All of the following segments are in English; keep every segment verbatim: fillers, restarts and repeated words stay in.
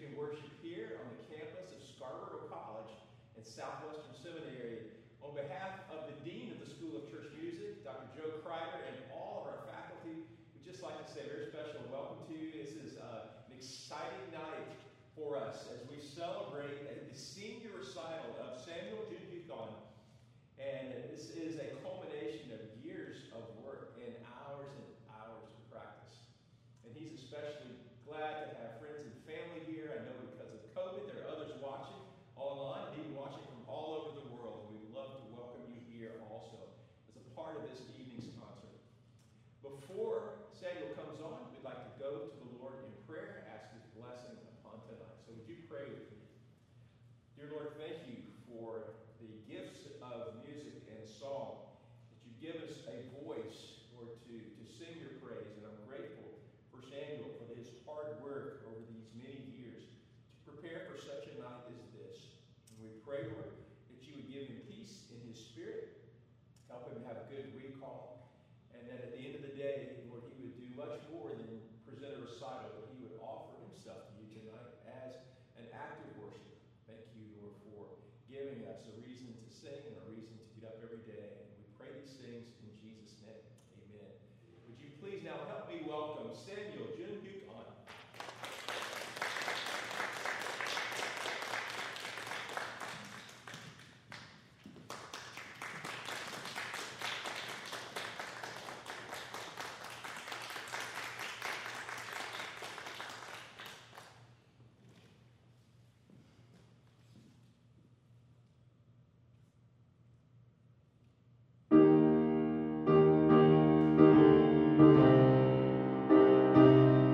ministry and worship here on the campus of Scarborough College and Southwestern Seminary. On behalf of the Dean of the School of Church Music, Doctor Joe Kreider, and all of our faculty, we'd just like to say a very special welcome to you. This is uh, an exciting night for us as we celebrate the senior recital of Samuel June Yukon. And this is a culmination of years of work and hours and hours of practice. And he's especially glad to have friends and family here. I know because of COVID, there are others watching online, and even watching from all over the world. We'd love to welcome you here also as a part of this evening's concert. Before Samuel comes on, we'd like to go to the Lord in prayer, ask his blessing upon tonight. So would you pray with me? Dear Lord, thank you for the gifts of music and song, that you give us a voice, Lord, to, to sing your praise. And I'm grateful for Samuel for his hard work over these many years to prepare for such a night as this. And we pray, Lord, that you would give him peace in his spirit, help him have a good recall, and that at the end of the day, Lord, he would do much more than present a recital, but he would offer himself to you tonight as an act of worship. Thank you, Lord, for giving us a reason to sing and a reason to get up every day. And we pray these things in Jesus' name. Amen. Would you please now help me welcome Samuel June Yukon. Thank you.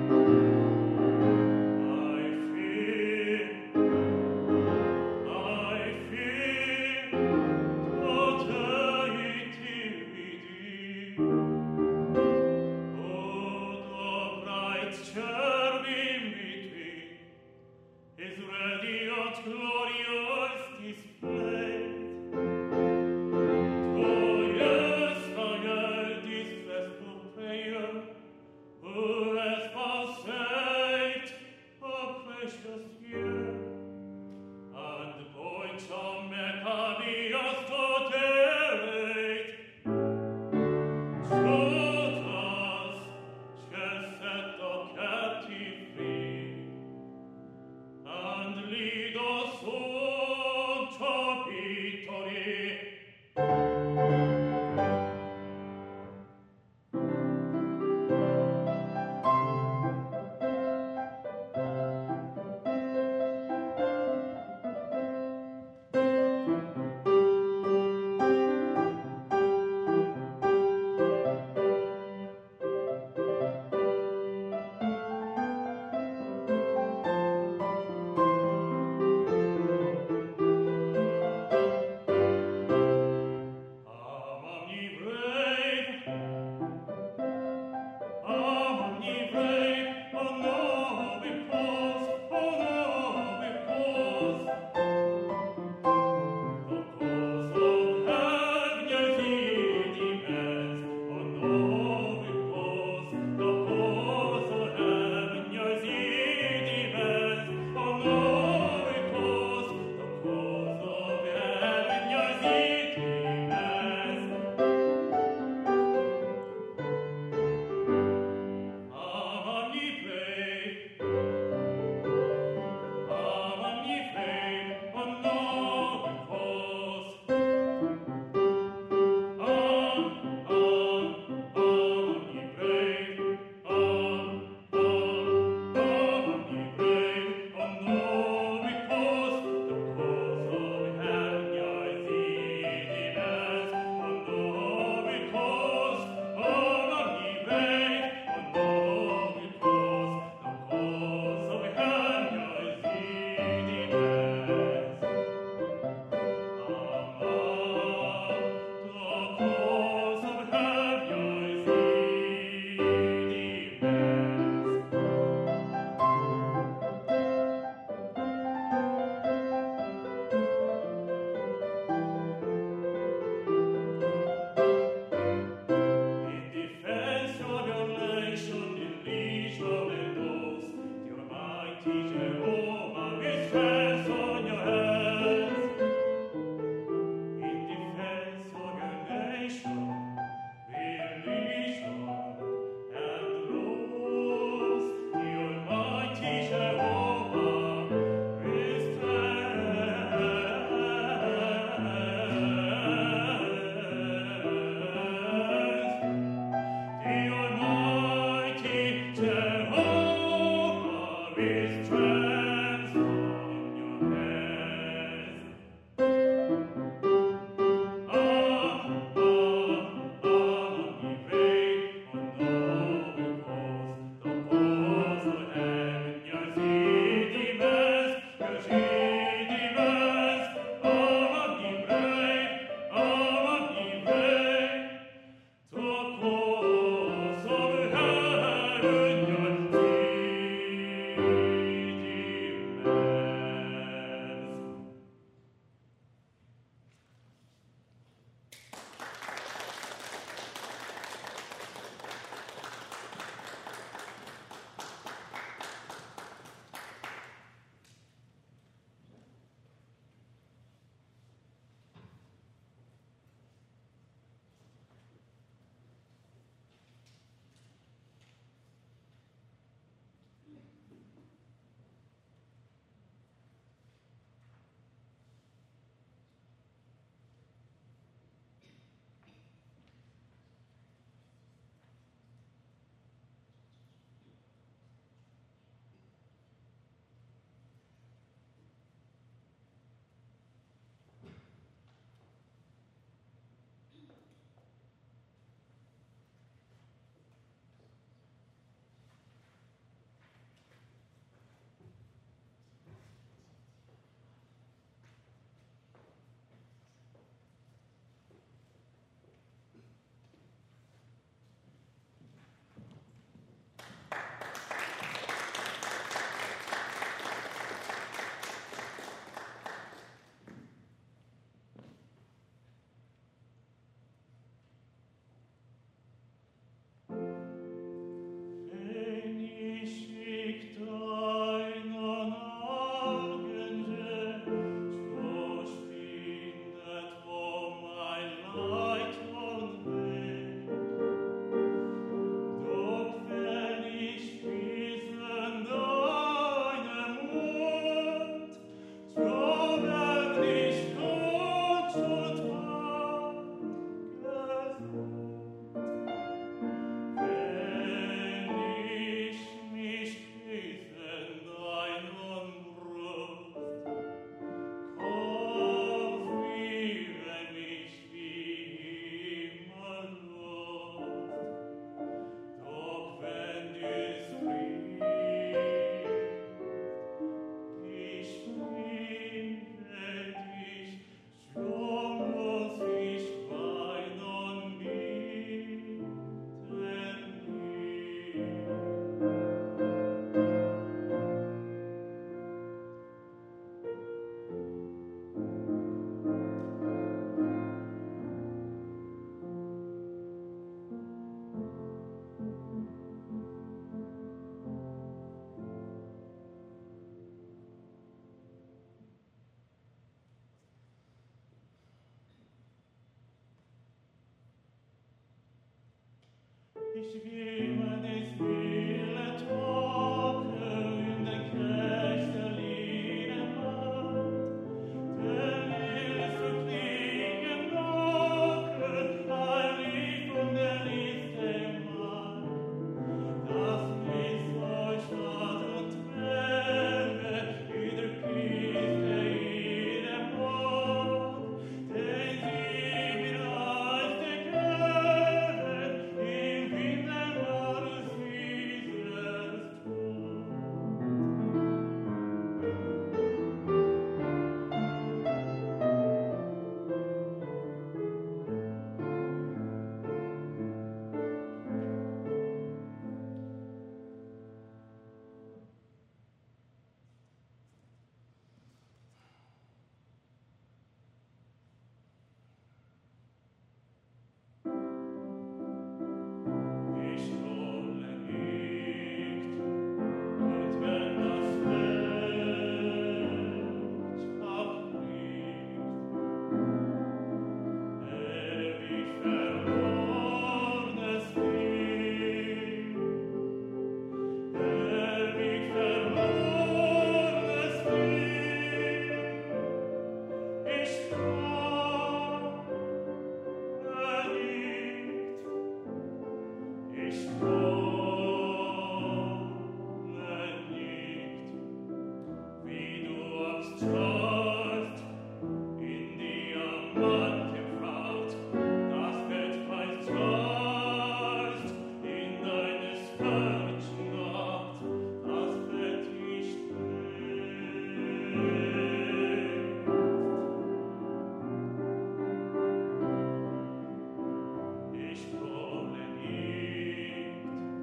Ich komme nicht.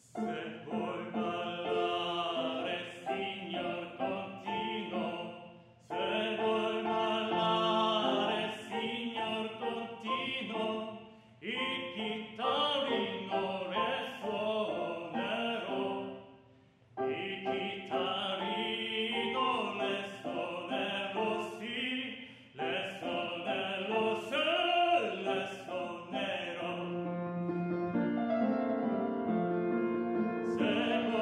Se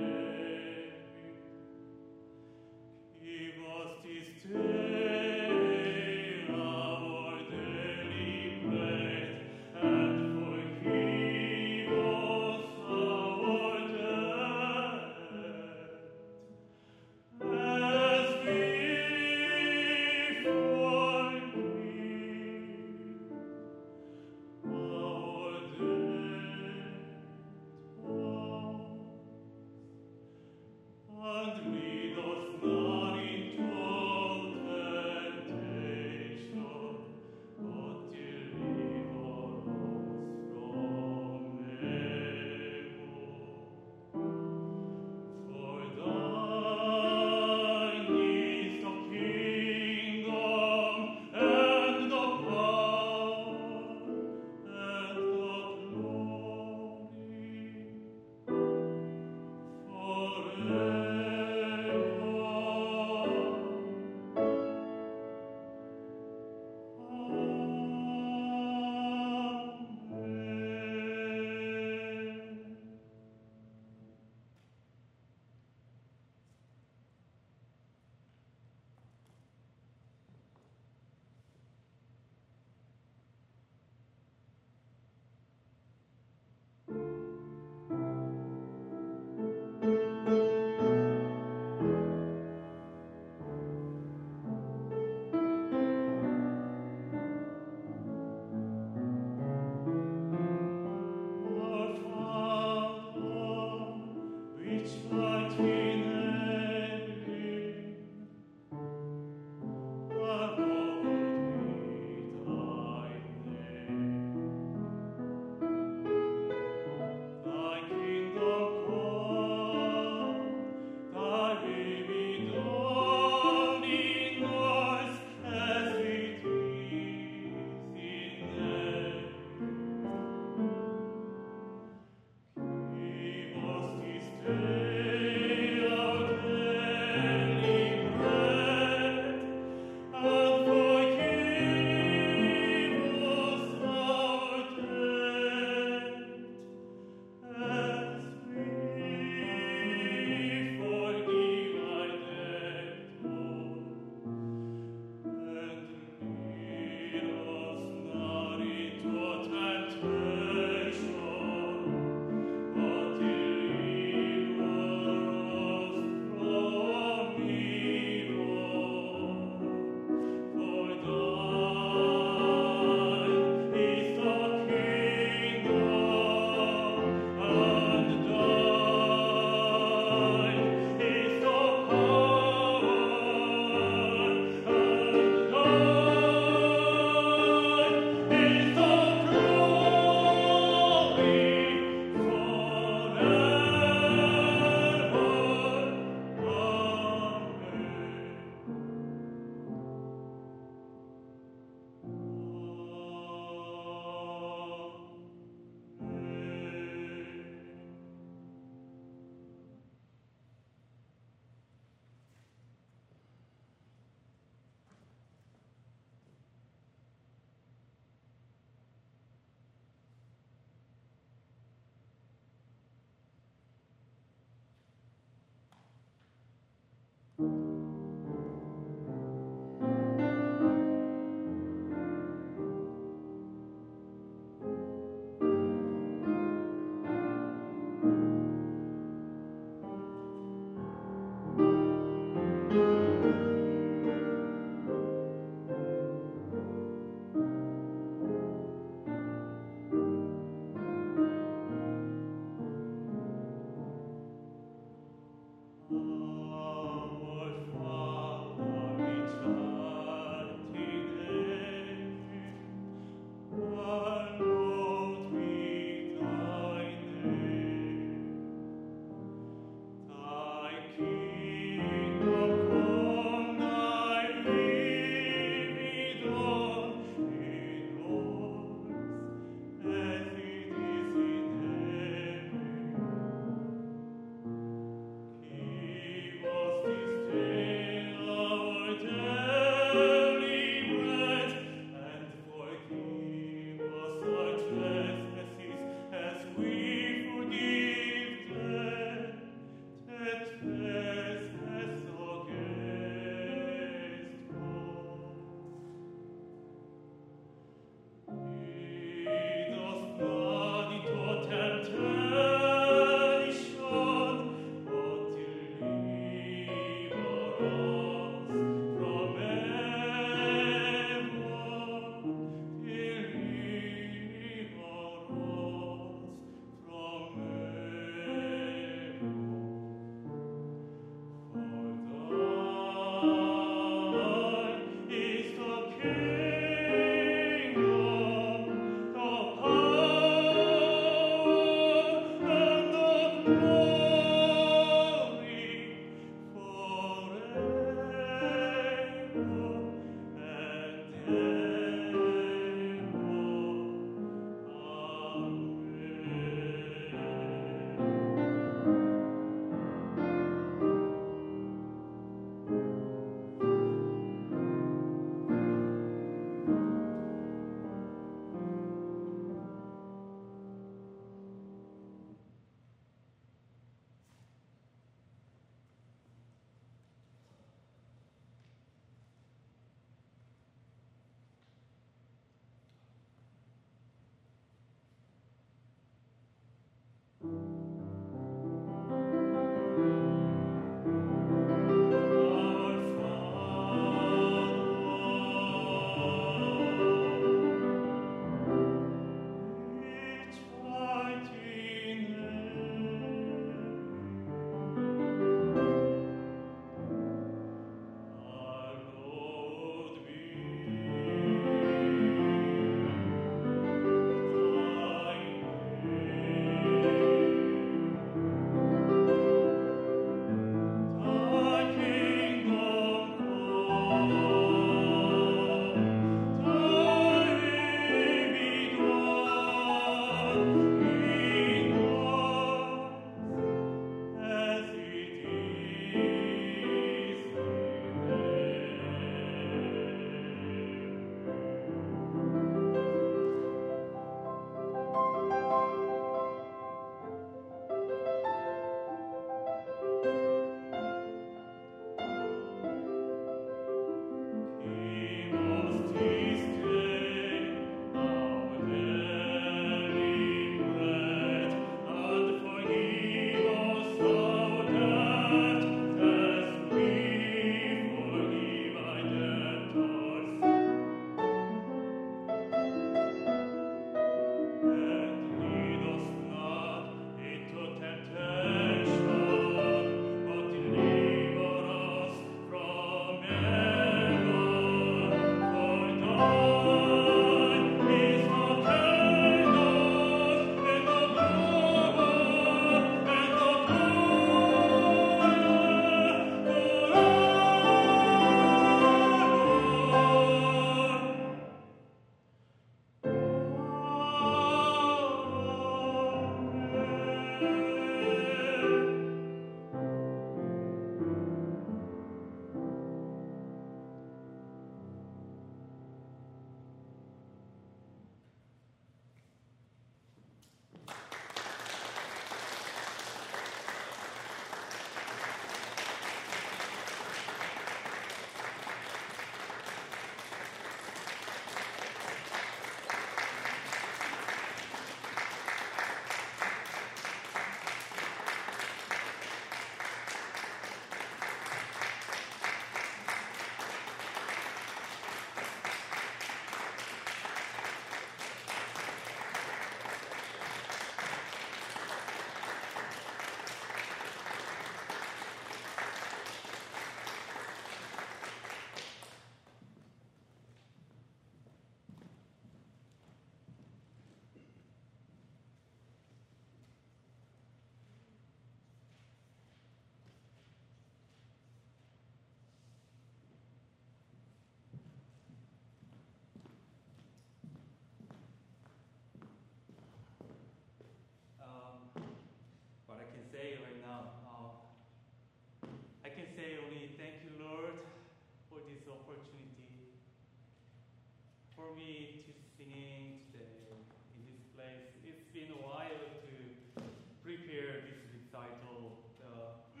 me to singing today in this place. It's been a while to prepare this recital. Uh,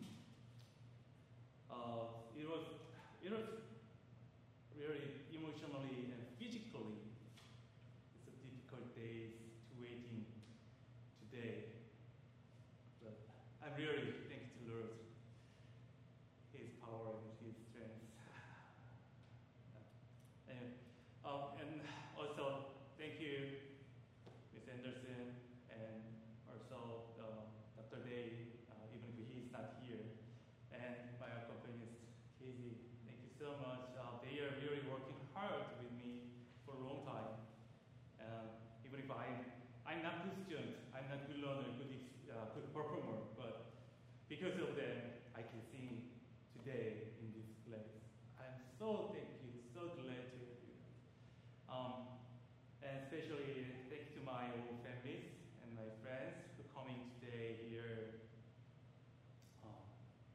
uh, it was it was really emotionally and physically. It's a difficult days to waiting today. But I'm really thankful to Lord, His power and His strength. And, um, and also, thank you, Miz Anderson, and also uh, Doctor Day, uh, even if he's not here, and my accompanist, Casey. Thank you so much. Uh, they are really working hard with me for a long time. Uh, even if I'm, I'm not good student, I'm not good learner, good, uh, good performer, but because of them, I can sing today in this place. I'm so thank you, so glad to have you. Um, and especially thank you to my own families and my friends for coming today here. Um,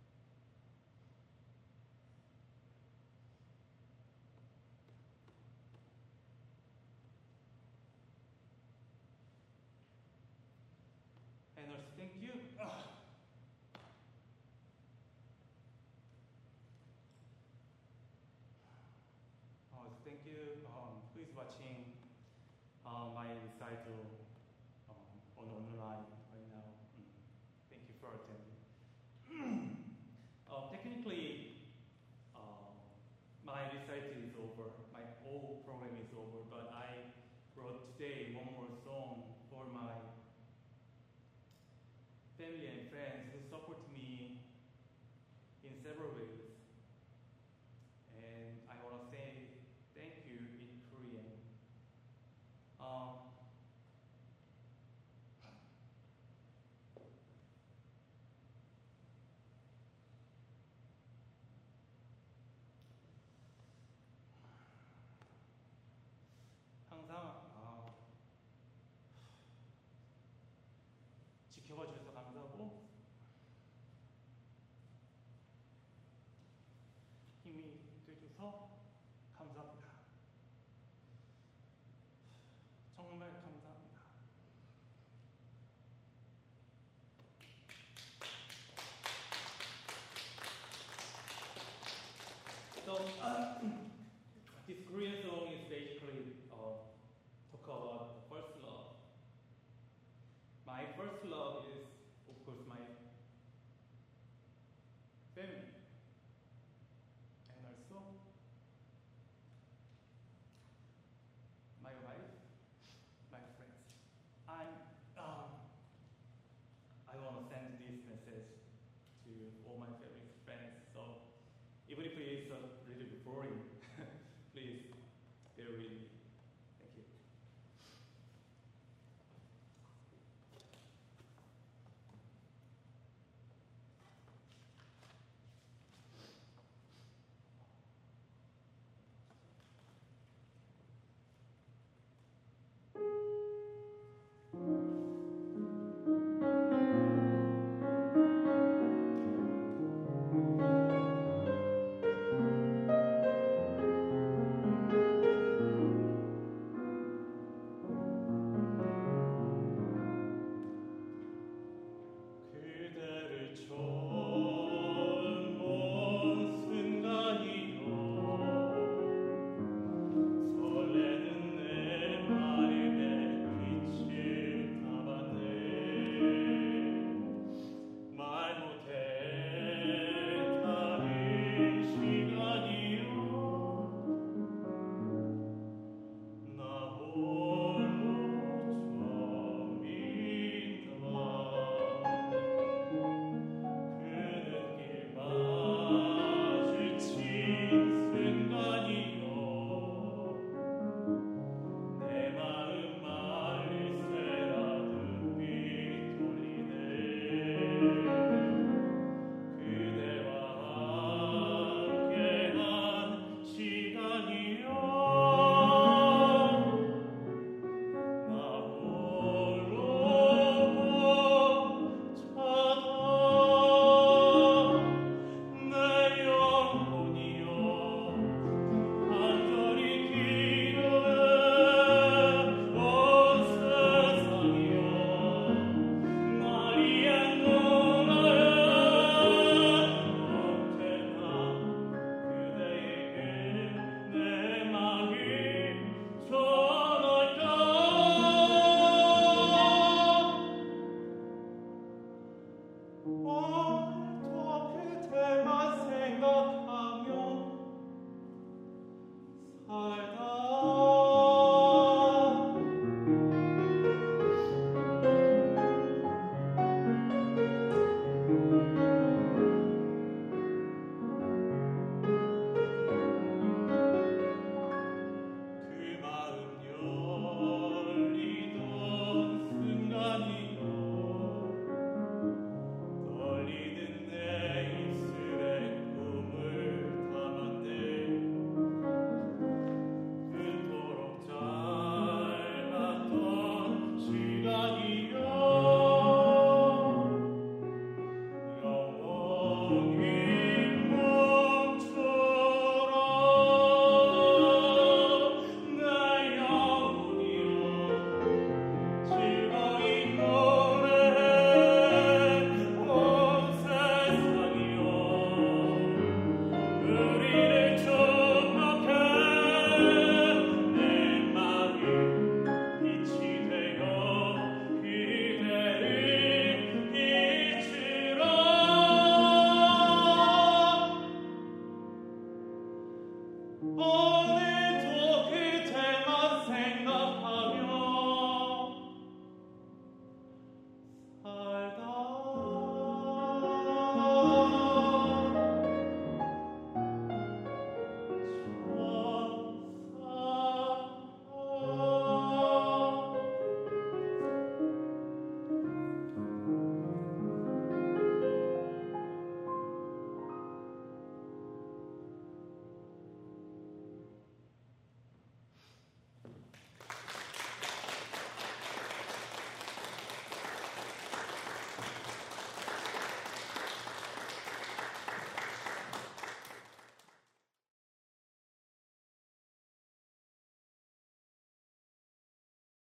and also thank you. Also thank you. Um, who is watching uh, my recital um, on online right now? Mm. Thank you for attending. uh, technically, um, my recital is over. My whole program is over. But I wrote today one more song for my family and friends who support me in several ways. And I want to say thank you in Korean. Um, 항상 어, 지켜봐 주셔서 감사하고 힘이 돼줘서 감사합니다. 정말 감사합니다. So uh, this Korean song is basically uh, talk about the first love. My first love is, of course, my family, and also my wife, my friends. I'm, um, I want to send this message to all my family friends. So even if it is a little bit boring,